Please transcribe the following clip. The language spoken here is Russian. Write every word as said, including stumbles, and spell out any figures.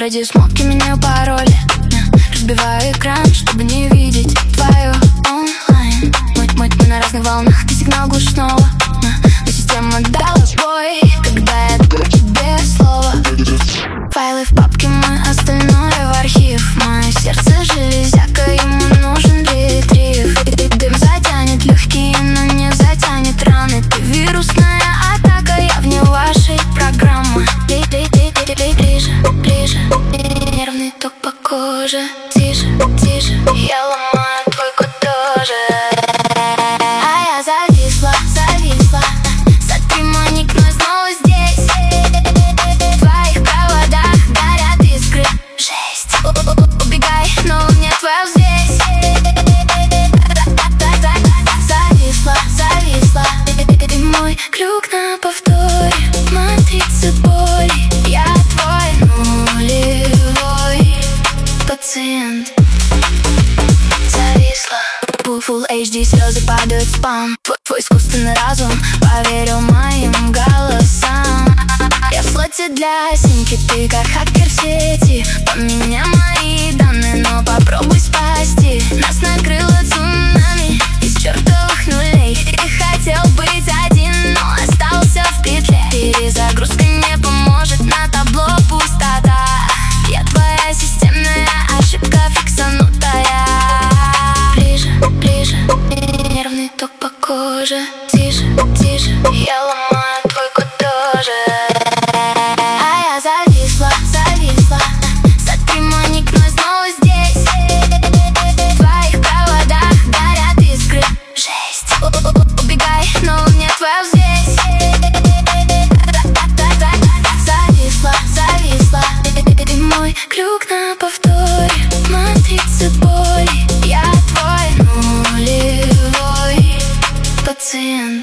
ради смолки меняю пароли, разбиваю экран, чтобы не видеть твое онлайн. Мы, мы, мы на разных волнах, ты сигнал глушь снова, но система дала сбой, когда я даю тебе слово. Файлы в папке, мой остальное в архив. Мое сердце железяка, ему нужен ретрив. Дым затянет легкие, но не затянет раны. Ты вирусная атака, я вне вашей программы. Ближе, ближе, нервный ток по коже. Тише, тише, я ломаю твой код тоже. А я зависла, зависла. Сотри мой ник, но снова здесь. В твоих проводах горят искры. Жесть, убегай, но нет твоих здесь. Зависла, зависла. Ты мой крюк на повторе, матрица боли. Я твой нулевой пациент. Зависла. Full эйч ди, слезы падают в спам. Твой, твой искусственный разум поверил моим голосам. Я в слоте для симки, ты как хакер в сети. Поменяй мои данные, но попробуй спасти. Нас накрыло цунами из чертовых нулей. Ты хотел быть один, но остался в петле. Перезагрузка не поможет, на табло пустота. Я твоя системная ошибка фиксанутая. Ближе, ближе, нервный ток по коже. Тише, тише, я ломаю твой код тоже. А я зависла, зависла. Сотри мой ник, но снова здесь. В твоих проводах горят искры. Жесть, убегай, но нет твоих здесь. Зависла, зависла. Ты мой крюк на повторе, матрица боли. Я твой нулевой пациент.